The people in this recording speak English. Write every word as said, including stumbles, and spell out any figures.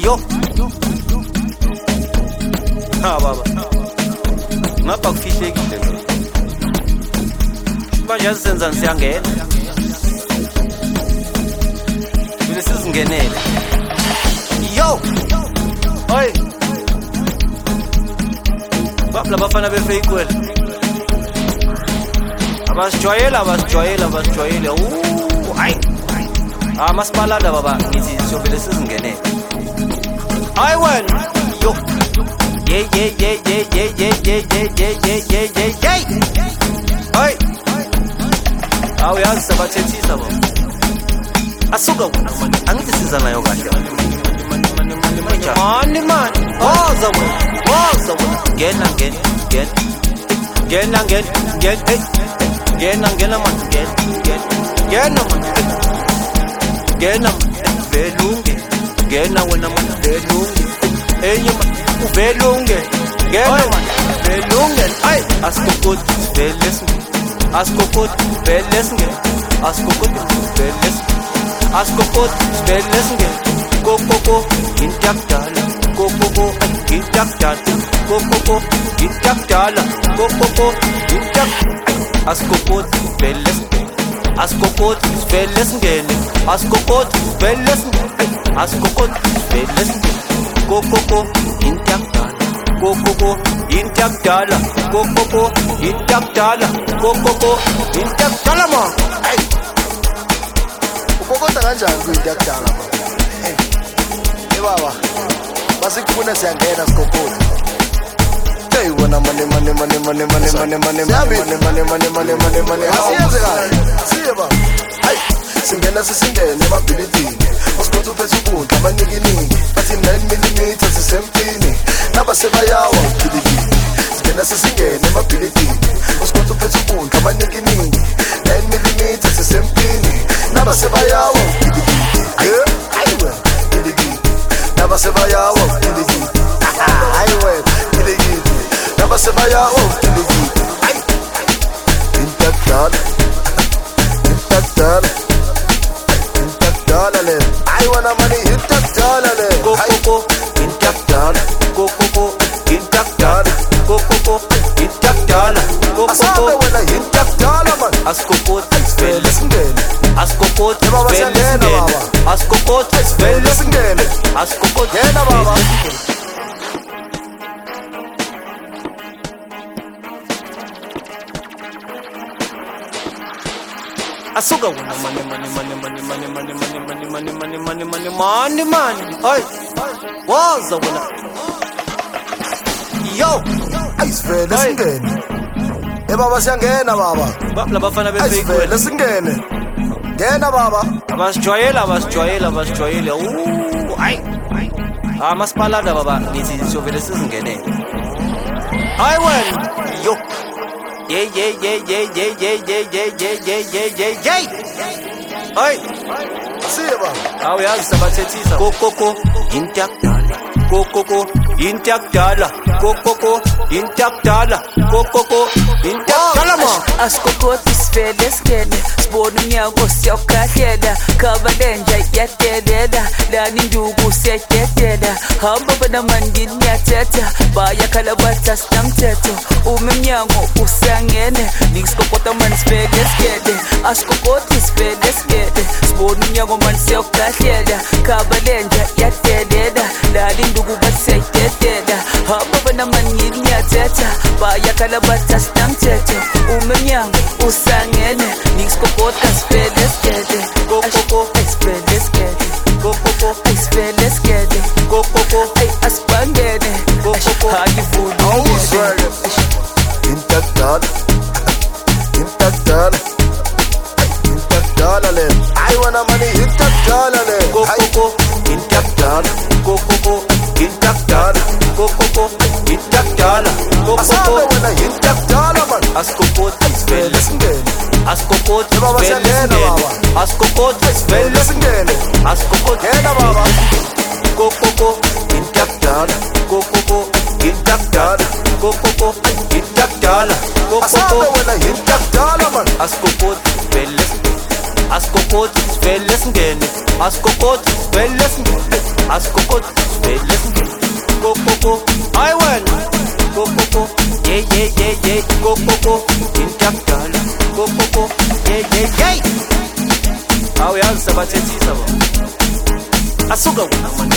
Yo. Ha baba. Ngapha kufihlekile nje. Manje senzani siyangena. Bile sizingenele. Yo. Oi. Bapla bafana befake kwela. Abasijwayela abasijwayela abasijwayela. Uh, hayi. Ah masibalala baba ngithi siyobele sizingenele. Hayi wena. Yo. Yeah yeah yeah yeah yeah yeah yeah yeah yeah yeah yeah yeah. Hey. Awu yazi sabathethisa baba. Asuka wena manje angithi siza nayo kahle. Mani mani. Woza wena. Woza wena. Ngena ngena ngena. Ngena ngena ngena. Hey. Ngena ngena manje ngena ngena. Ngena manje. Ngena velunge. Ngena wena manje velunge. Enye manje uvelunge. Ngena manje velunge. Ay askokot velesnge. Askokot velesnge. Askokot velesnge. Askokot velesnge. Kokoko intakdala. Kokoko intakdala. Kokoko intakdala. Kokoko intak. Askokot velesnge. Askokot velesnge. Askokot velesnge. Askokot velesnge. Kokoko intakdala. Kokoko intakdala. Kokoko intakdala. Kokoko intakdala ma. Ay. Ukokota kanjani kuyintakdala ma? Hey. Hey baba. Basikufuna siyangena sikokota. Hey wena mane mane mane mane mane mane mane mane mane mane mane mane mane. Asiyenze kahle. Siye baba. Hey. Singena sisingene emabhilidini. Usikhothi uphethe ubuntu abaninginingi. Bathi nine millimeter sisempini. Naba sebayawa ubhilidini. Singena sisingene emabhilidini. Usikhothi uphethe ubuntu abaninginingi. nine millimeter sisempini. Naba sebayawa ubhilidini. Ayiwe ubhilidini. Naba sebayawa ubhilidini. Ayiwe ubhilidini. Naba sebayawa ubhilidini. Ay. Intakdala. Intakdala. Intakdala le. I wanna money intakdala le. Kokoko intakdala. Kokoko intakdala. Kokoko intakdala. Asabe Kokoko wena intakdala man. askokot Vele velesnge. singene. Askokot Baba siyangena, velesnge. baba. Askokot Vele velesnge. singene. Askokot Ngena baba. Asuka wena mane mane mane mane mane mane mane mane mane mane mane mane mane mane. Hey. Woza wena. Yo. Ayisivele Hey. singene. Eh baba siyangena baba. Bapla bafana befake Ayisivele kwela. singene. Ngena baba. Abasijwayela abasijwayela abasijwayela. Uh, hayi. Ah masibalala baba ngithi siyobele sizingenele. Hayi wena. Yo. Yeah yeah yeah yeah yeah yeah yeah yeah yeah yeah yeah yeah yeah. Hey. Siye baba. Awu yazi sabathethisa. Kokoko intakdala. Kokoko intakdala. Kokoko intakdala. Kokoko intakdala ma. Askokoti sivele skene sibona umnyango siyawukhahlela khabalenja yadelela lani nduku siyadedela hamba banamandini niyathetha bayakhala bathi asinamthetho uma emnyango usangene ngisikokota mani sivele skene askokoti sivele skene sibona umnyango mani siyawukhahlela khabalenja yadelela lani nduku bathi siyadedela hamba banamandini niyathetha bayakhala bathi asinamthetho uma emnyango usangene ngisikokota sivele skene Kokoko sivele skene kokoko sivele skene kokoko ay asibangene ayivuni Awuzwele. Intakdala. Intakdala. Intakdala le. I wanna money intakdala le. kokoko intakdala. Kokoko intakdala. Kokoko intakdala. Asabe Kokoko wena intakdala man. askokot Vele velesnge. singene. Askokot Baba siyangena, velesnge. baba. Askokot Vele velesnge. singene. Askokot Ngena baba. kokoko intakdala. Kokoko intakdala. Kokoko intakdala. Asabe Kokoko wena intakdala man. askokot velesnge. Askokot velesnge. asikokoti sivele singene asikokoti sivele singene go go go hayi wena go go go yeah yeah yeah yeah go go go intakudala go go go yeah yeah yeah awuyazi sabathethisa bo asuka wena